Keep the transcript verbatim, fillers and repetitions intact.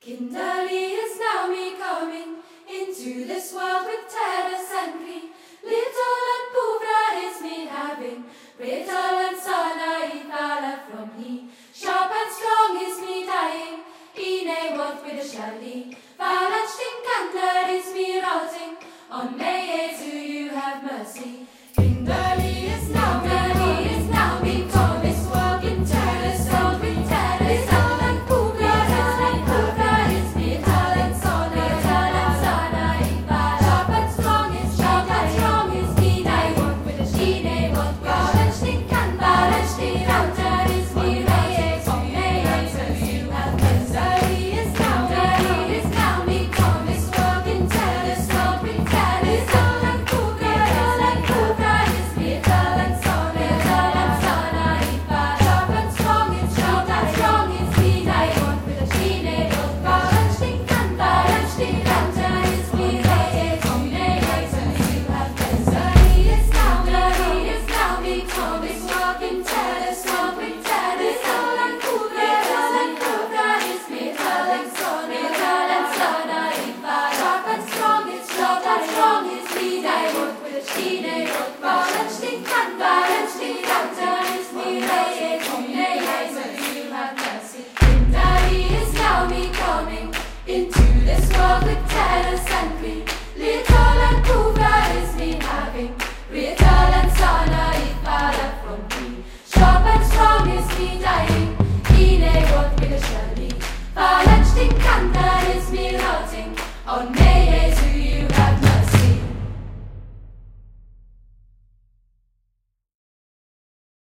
Kinderly is now me coming into this world with terrors and glee. Little and poor is me having, brittle and sana ifala from he. Sharp and strong is me dying, in a world with a shelly. Valent stinkender is me routing, on may do you have mercy. Kinderly is now, Kinderly is now me coming this world in terrors and with terrors. Into this world with terrors and glee. Little and poor is me having, brittle and sana ifala from me. Sharp and strong is me dying, in a world with a shelly. Valent stinkender is me routing, on may